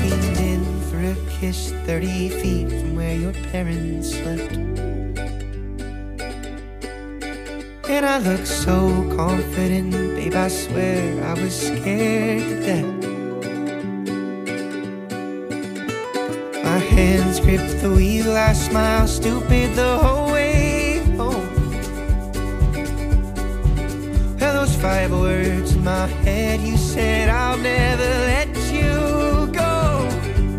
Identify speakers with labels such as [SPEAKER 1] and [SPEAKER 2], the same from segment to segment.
[SPEAKER 1] leaned in for a kiss 30 feet from where your parents slept. And I looked so confident, babe, I swear I was scared to death. My hands gripped the wheel, I smiled stupid the whole way home. Well, those 5 words in my head, you said I'll never let you go.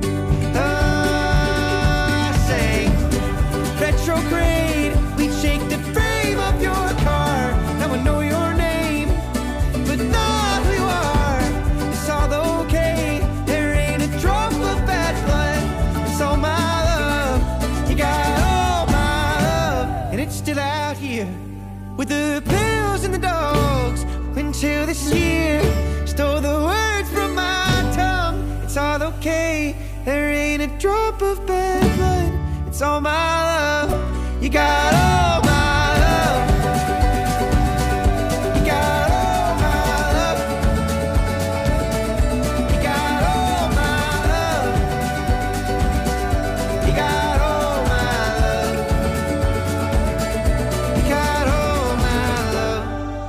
[SPEAKER 1] I sang retrograde, we'd shake the frame of your car. Now I know your name, but not who you are. It's all okay, there ain't a drop of bad blood. It's all my love, you got all my love. And it's still out here with the pills and the dogs. Until this year stole the words from my tongue. It's all okay, there ain't a drop of bad blood. It's all my love, you got all my love. You got all my love. You got all my love. You got all my love. You got all my love.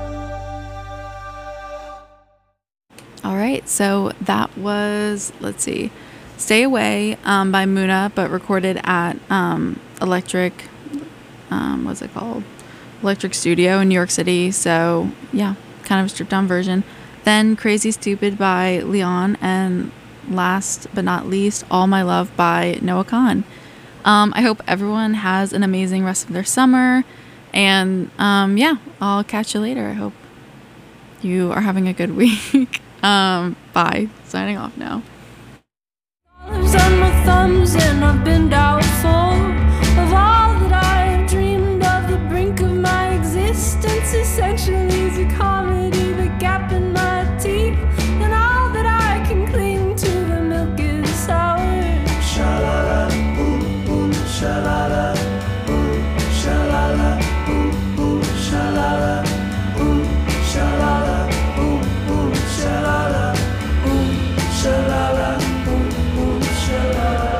[SPEAKER 2] All right, so that was, let's see, Stay Away by Muna, but recorded at Electric, what's it called? Electric Studio in New York City. So yeah, kind of a stripped down version. Then Crazy Stupid by Leon, and last but not least, All My Love by Noah Kahan. I hope everyone has an amazing rest of their summer, and yeah, I'll catch you later. I hope you are having a good week. Bye. Signing off now.
[SPEAKER 3] Olives on my thumbs, and I've been doubtful of all that I have dreamed of. The brink of my existence essentially is a comedy, the gap in my teeth, and all that I can cling to, the milk is sour.
[SPEAKER 1] Sha-la-la, boom, boom, sha-la-la, boom, sha-la-la, boom, boom, sha-la-la, boom, sha-la-la, boom, boom, sha-la-la, boom, sha-la-la, boom, boom, sha-la-la.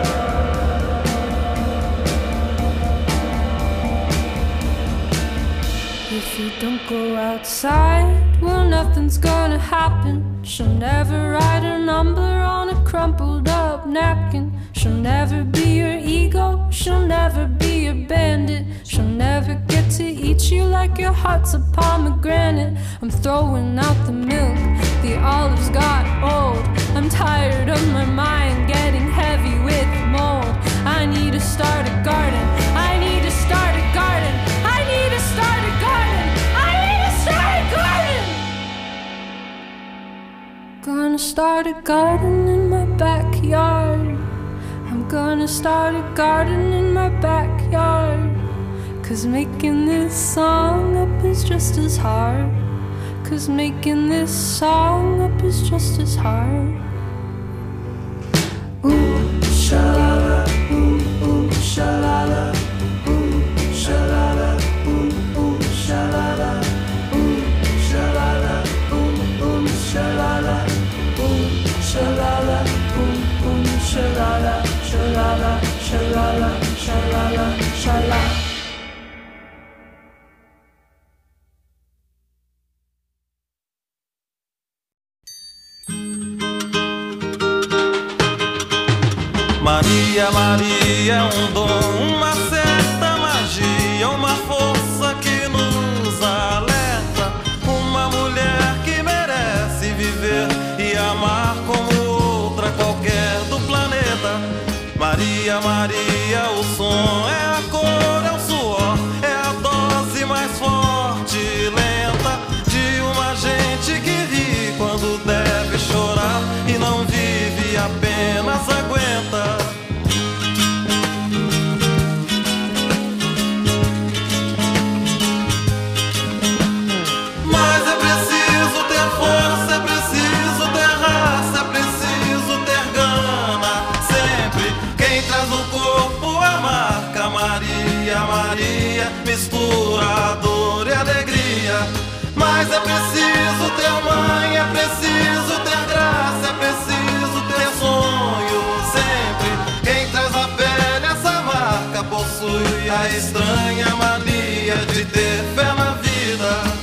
[SPEAKER 3] If you don't go outside, well, nothing's gonna happen. She'll never write her number on a crumpled up napkin. She'll never be your ego, she'll never be your bandit. She'll never get to eat you like your heart's a pomegranate. I'm throwing out the milk, the olives got old. I'm tired of my mind getting heavy with mold. I need to start a garden, I need to start a garden, I need to start a garden, I need to start a garden. Gonna start a garden in my backyard. I'm gonna start a garden in my backyard. 'Cause making this song up is just as hard. 'Cause making this song up is just as hard.
[SPEAKER 1] Ooh, sha-la-la, ooh, ooh, sha-la-la, ooh, sha-la-la, ooh, ooh, sha-la-la, ooh, sha-la-la, ooh, ooh, sha-la-la, ooh, sha-la-la, ooh, ooh, sha-la-la, sha-la-la, sha-la-la, sha-la-la, sha-la.
[SPEAKER 4] Maria, Maria é dom, uma certa magia, uma força que nos alerta. Uma mulher que merece viver e amar como outra qualquer do planeta. Maria, Maria, o som é a cor, é o suor, é a dose mais forte e lenta de uma gente que ri quando deve chorar e não vive, apenas aguenta. Mas é preciso ter força, é preciso ter raça, é preciso ter gana. Sempre quem traz no corpo a marca Maria, Maria, mistura a dor e a alegria. Mas é preciso ter mãe, é preciso ter graça, é preciso ter sonho. possui a estranha mania de ter fé na vida.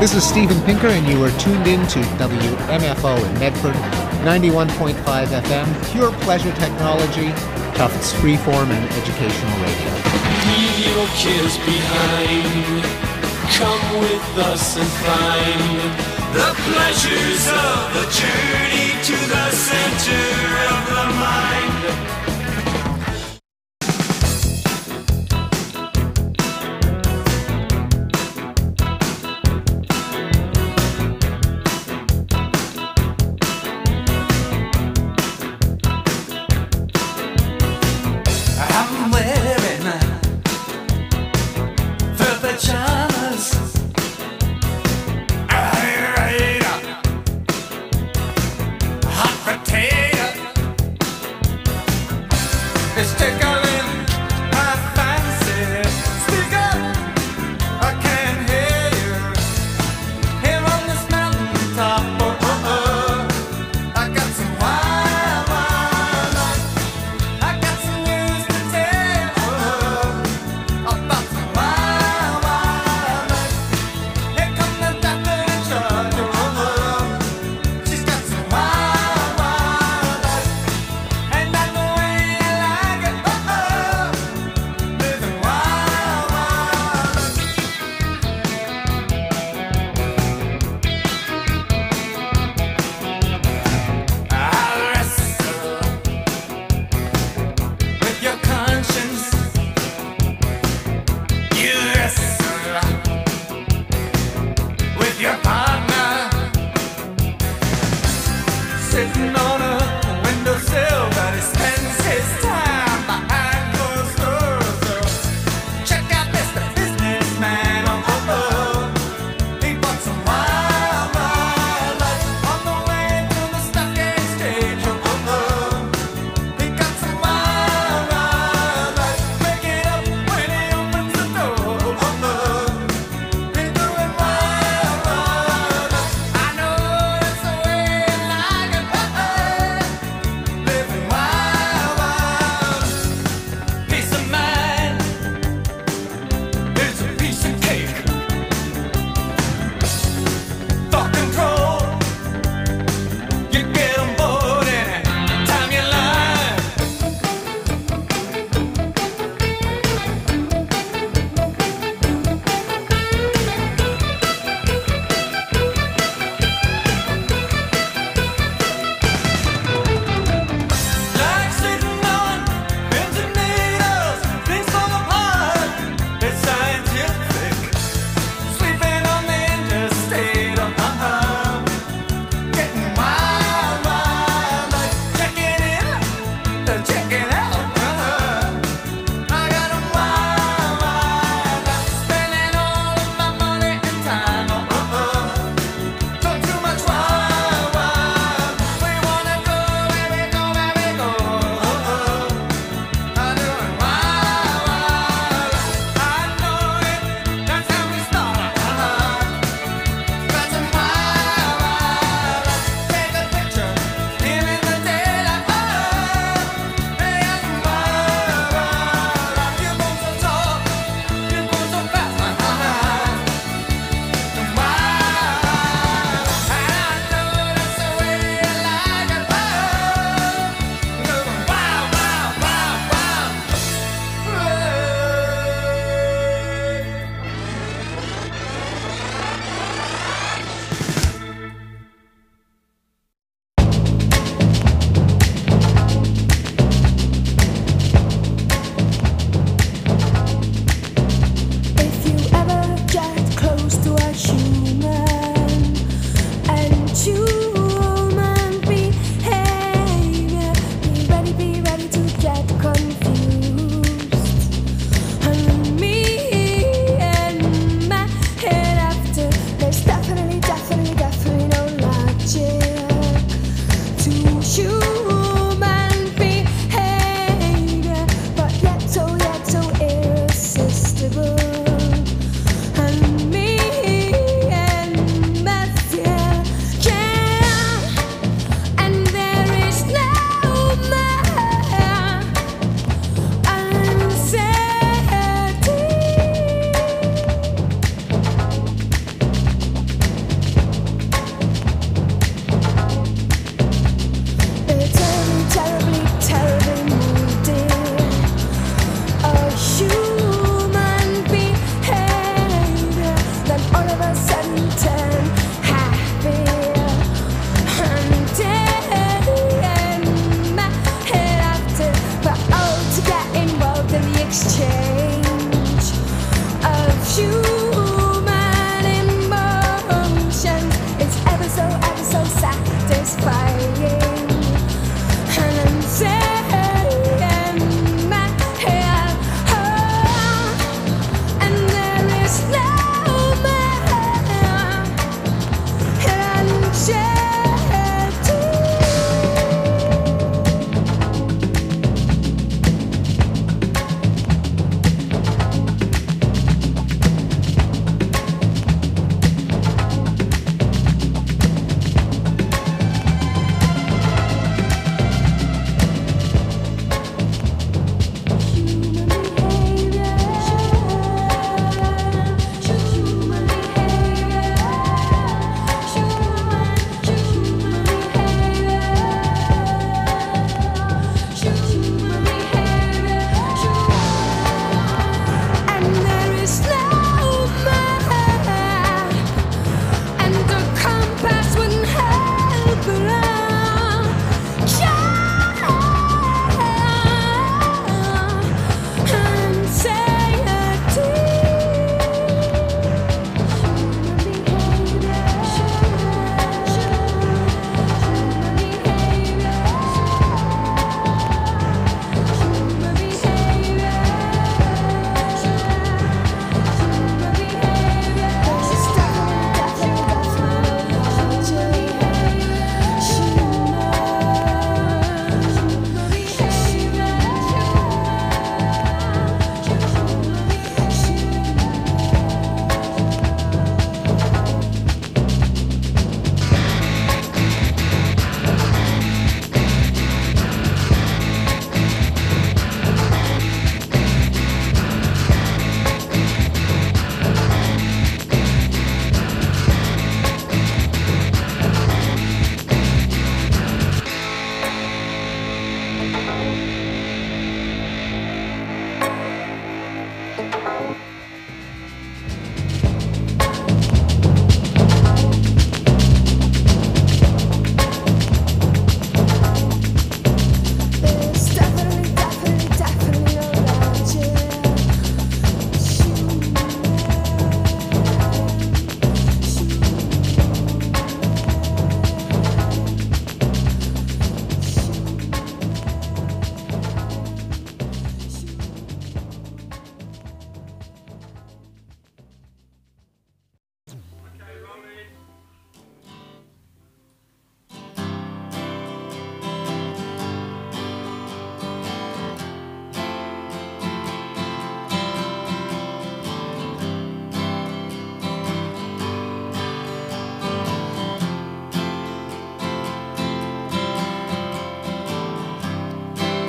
[SPEAKER 5] This is Steven Pinker, and you are tuned in to WMFO in Medford, 91.5 FM, pure pleasure technology, Tufts freeform and educational radio.
[SPEAKER 6] Leave your cares behind. Come with us and find the pleasures of the journey to the center of the mind.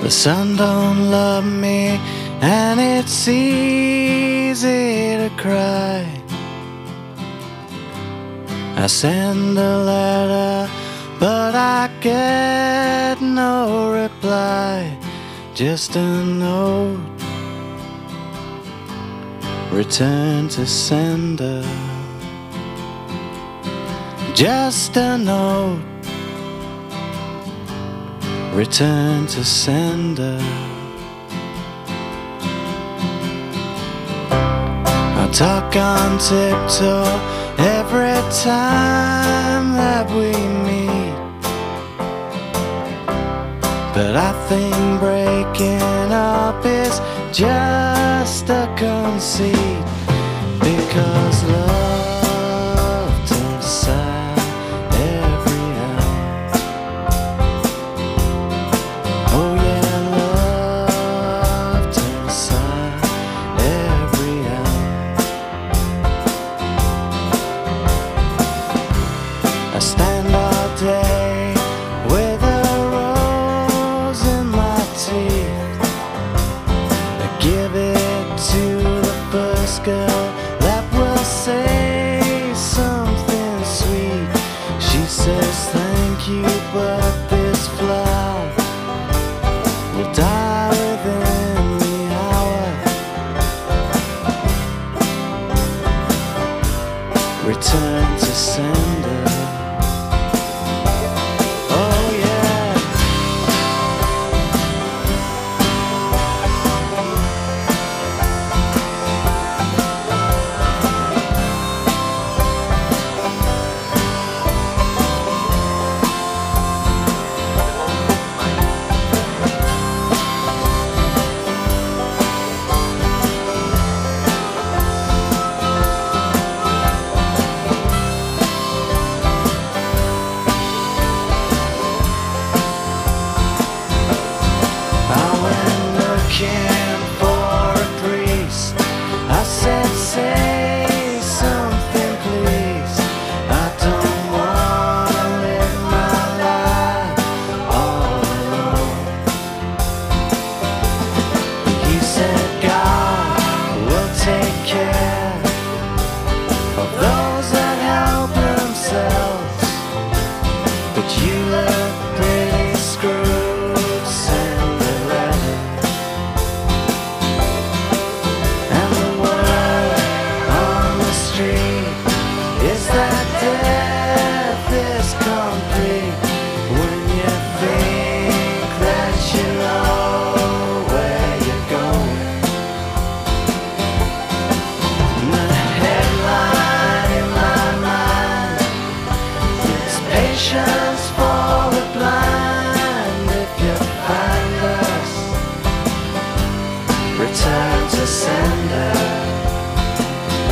[SPEAKER 7] The sun don't love me, and it's easy to cry. I send a letter, but I get no reply. Just a note, return to sender. Just a note, return to sender. I talk on tiptoe every time that we meet, but I think breaking up is just a conceit, because love turns sad every hour. Oh yeah, love turns sad every hour. I stand all day with a rose in my teeth. I give it to the first girl that will say something sweet. She says thank you, but this flower will die within the hour. Return to sender. Oh yeah. I went looking for a priest. I said, say something please. I don't wanna live my life all alone. He said, God will take care of those that help themselves. But you look pretty screwed, send a letter. And the word on the street is that death is complete when you think that you know where you're going. And the headline in my mind is patience for the blind. If you find us, return to sender.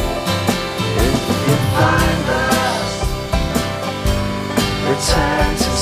[SPEAKER 7] If you find us, return to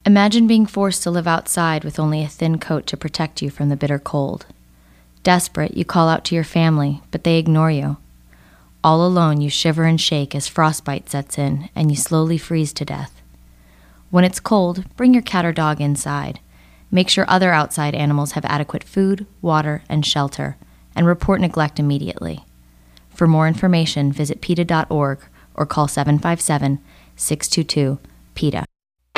[SPEAKER 8] Imagine being forced to live outside with only a thin coat to protect you from the bitter cold. Desperate, you call out to your family, but they ignore you. All alone, you shiver and shake as frostbite sets in and you slowly freeze to death. When it's cold, bring your cat or dog inside. Make sure other outside animals have adequate food, water, and shelter, and report neglect immediately. For more information, visit PETA.org or call 757-622-PETA.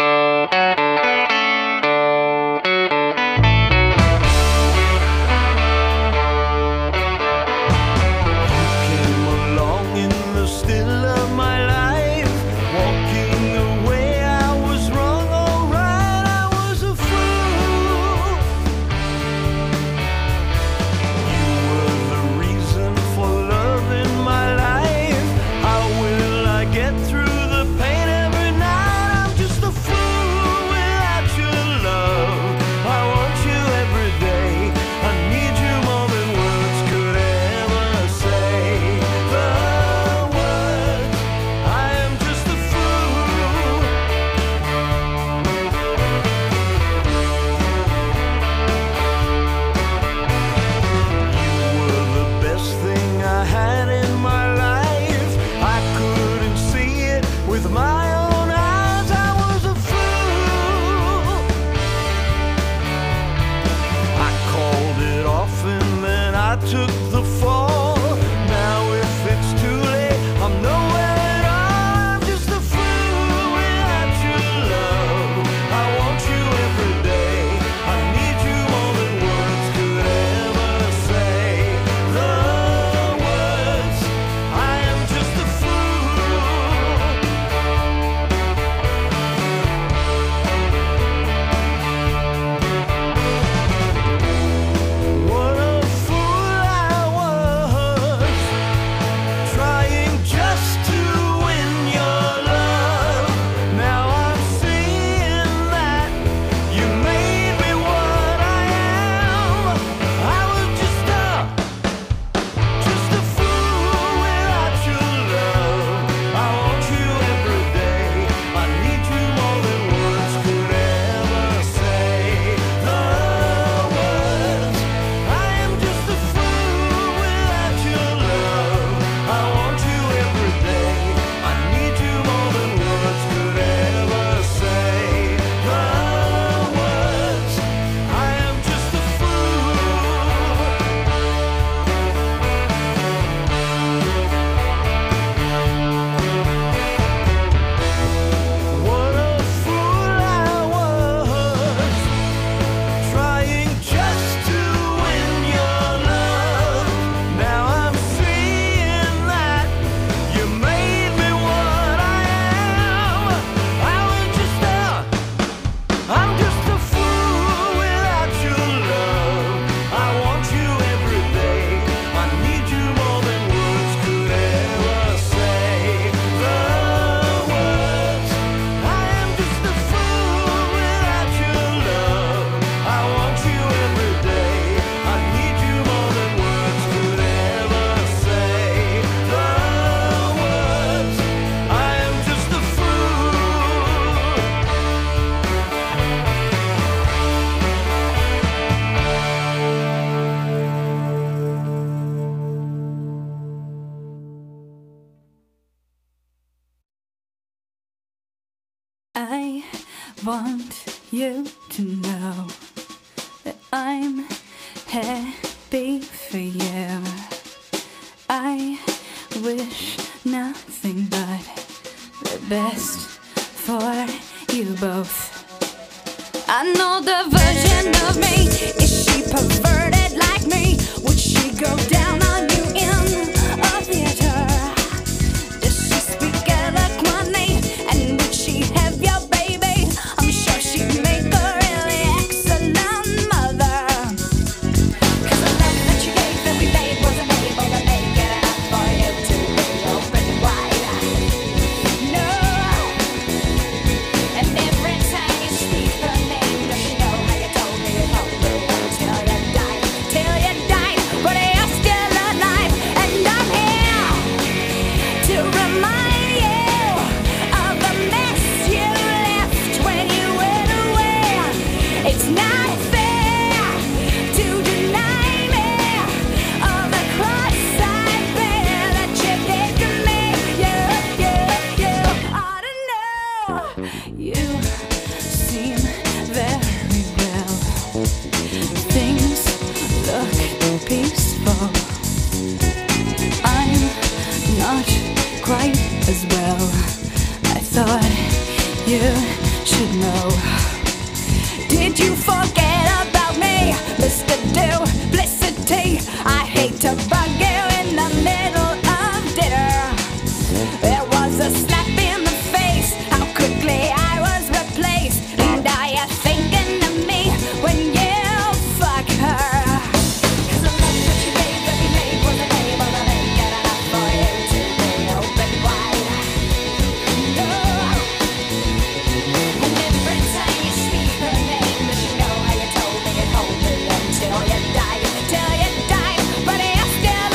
[SPEAKER 3] I want you to know that I'm happy for you. I wish nothing but the best for you both. I know the version of me. Is she perverted like me? Would she go down on you in a theater? Does she speak eloquently? And would she have your baby? I'm sure she'd make a really excellent mother. 'Cause the love that you gave that we made wasn't able to make it enough for you to be open wide. No. And every time you speak her name, does she know how you told me you hope the world till you died? But you're still as well. I thought you should know. Did you forget about me, Mr. Duplicity? I hate to bug you in the middle of dinner. There was a slap in the face, how quickly I was replaced. And are you thinking of me when you fuck her? 'Cause the love that you gave, that you made, wasn't able to make it enough for you to be open wide. No. And every time you speak her name, does she know how you told me you'd hold me until you died? Till you died, but you still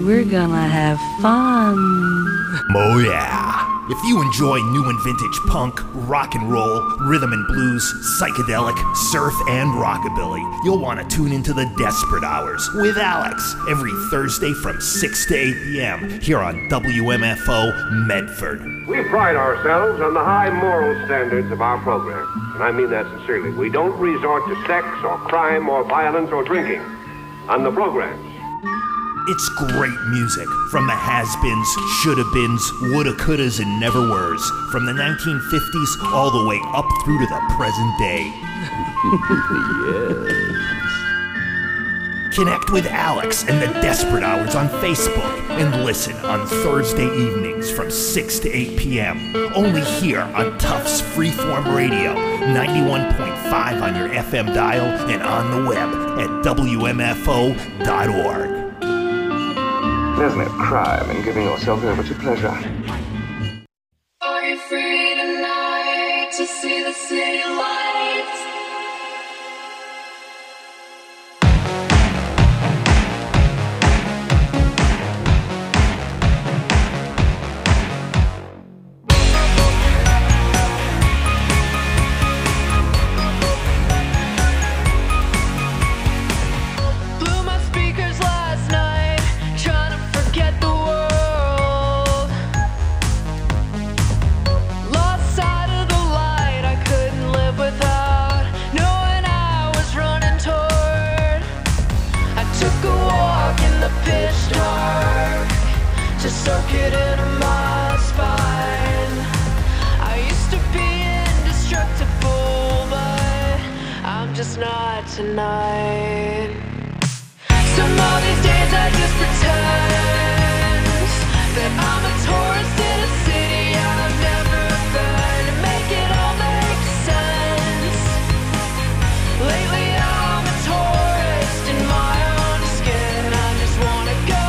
[SPEAKER 9] we're gonna have fun.
[SPEAKER 10] Oh yeah. If you enjoy new and vintage punk, rock and roll, rhythm and blues, psychedelic, surf, and rockabilly, you'll want to tune into the Desperate Hours with Alex every Thursday from 6 to 8 p.m. here on WMFO Medford.
[SPEAKER 11] We pride ourselves on the high moral standards of our program, and I mean that sincerely. We don't resort to sex or crime or violence or drinking on the programs.
[SPEAKER 10] It's great music from the has-beens, shoulda-beens, woulda-couldas, and never-weres, from the 1950s all the way up through to the present day. Yes. Connect with Alex and the Desperate Hours on Facebook and listen on Thursday evenings from 6 to 8 p.m. only here on Tufts Freeform Radio, 91.5 on your FM dial and on the web at WMFO.org.
[SPEAKER 12] There's no crime in giving yourself over to pleasure.
[SPEAKER 3] Are you free tonight to see the city lights? Soak it into my spine. I used to be indestructible, but I'm just not tonight. Some of these days I just pretend that I'm a tourist in a city I've never been, to make it all make sense. Lately I'm a tourist in my own skin. I just wanna go.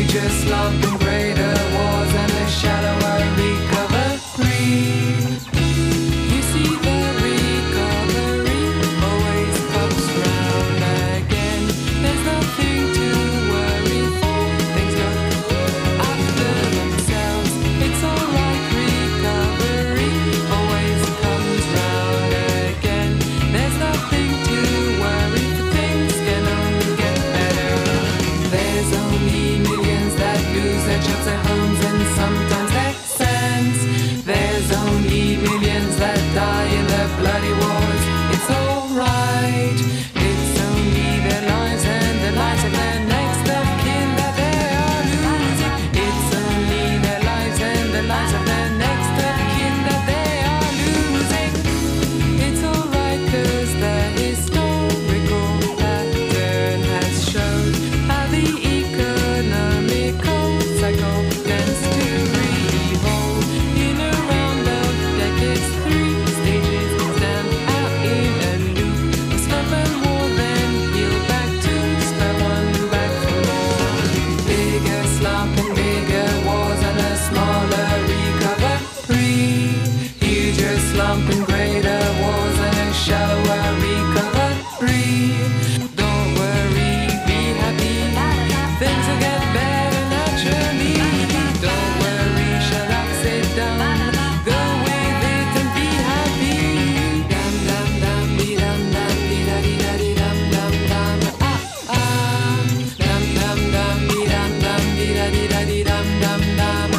[SPEAKER 13] just lump in greater wars and a shallower recovery. You see the recovery always comes round again. There's nothing to worry for. Things look after themselves. It's alright, recovery always comes round again. There's nothing to worry for. Things can only get better. There's only millions that lose their jobs, their homes, and sometimes their sense. There's only millions that die in the bloody wars. It's alright. It's only their lives and the lives of their next of kin that they are losing. It's only their lives and the lives of their next of kin that they are losing. It's alright 'cause the historical pattern has showed how the economical cycle tends to revolve in a round of decades. 3 stages stand out in a loop. Stop and more then heal back to square one, back for more. Bigger slump and bigger wars and a smaller recovery. Huger slump and greater wars and a shallower recovery. Don't worry, be happy. Things will get better naturally. Don't worry, shut up, sit down. Go with it and be happy. Dum dum dum dee dum dum dee da dee da dee dum dum dum Dum dum dum dee dum dum dee da dee da dee dum dum dum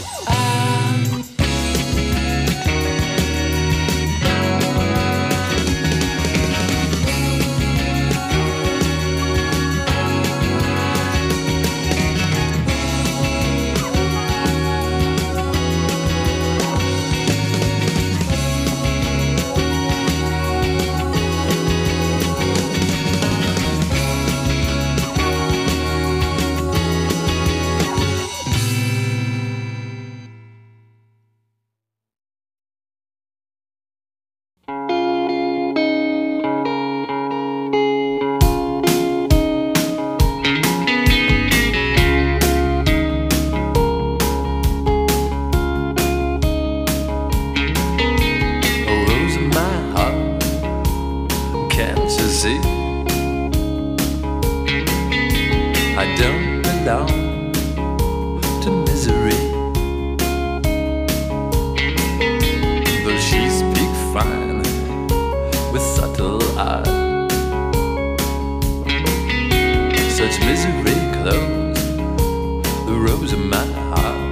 [SPEAKER 6] Rose in my heart, can't you see? I don't belong to misery, though she speaks fine with subtle eye. Such misery clothes the rose in my heart.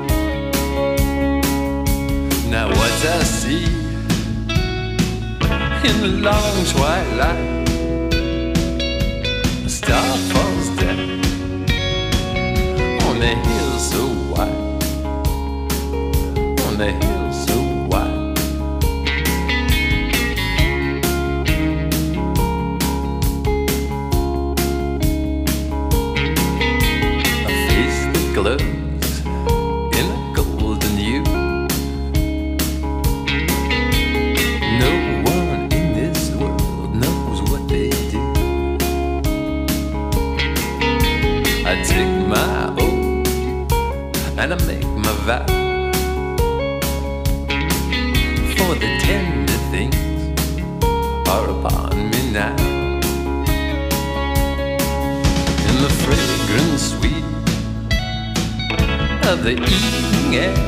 [SPEAKER 6] Now what I see in the long twilight, a star falls down on the hill so wide, on the hill so wide. A face that glows in a golden hue. No one in this world knows what they do. I take my oath and I make my vow, for the tender things are upon me now. In the fragrant sweet of the evening air,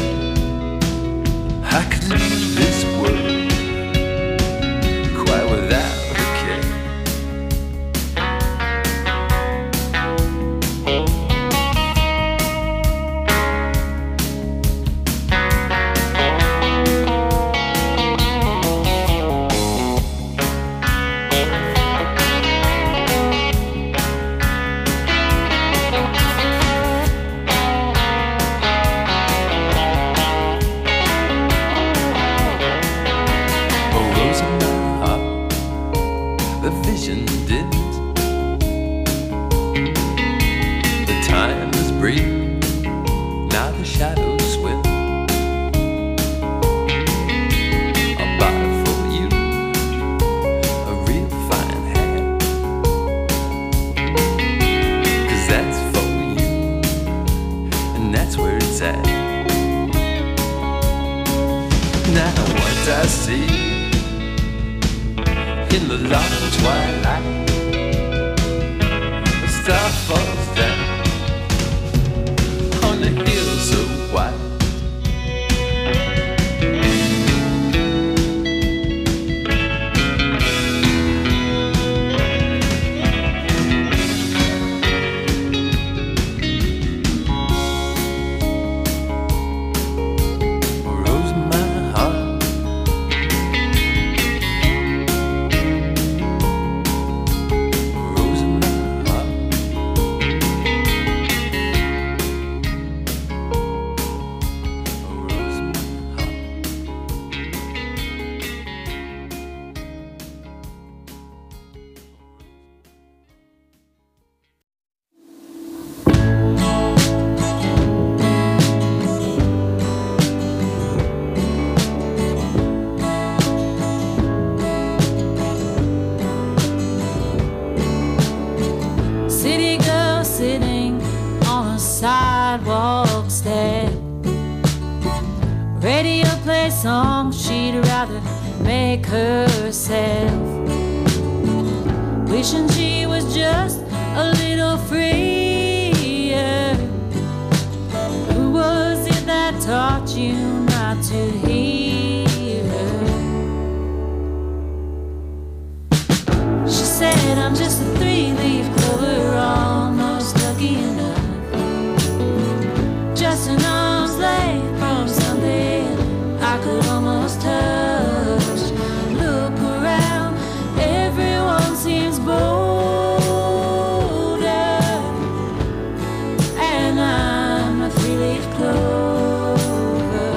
[SPEAKER 6] I could leave this world quite without a care. that's where it's at. Now what I see in the long twilight, a star falls down on the hill so white.
[SPEAKER 3] sidewalk step. Radio play songs she'd rather make herself. Wishing she was just a little freer. Who was it that taught you not to hear her? She said, I'm just a three-leaf clover, almost lucky enough. Just an arm's length from something I could almost touch. Look around, everyone seems bolder, and I'm a three-leaf clover.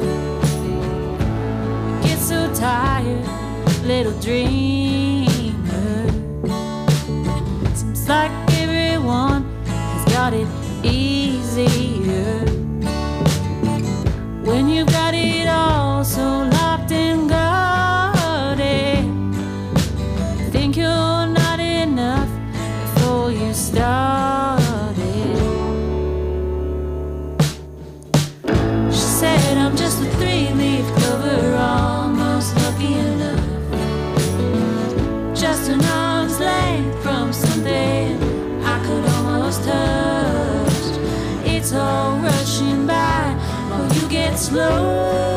[SPEAKER 3] Get so tired, little dreamer. Seems like everyone has got it easier when you've got it all so locked and guarded. Think you're not enough before you started. She said, I'm just a three-leaf clover, almost lucky enough. Just an arm's length from something I could almost touch. It's all rushing by while you get slow.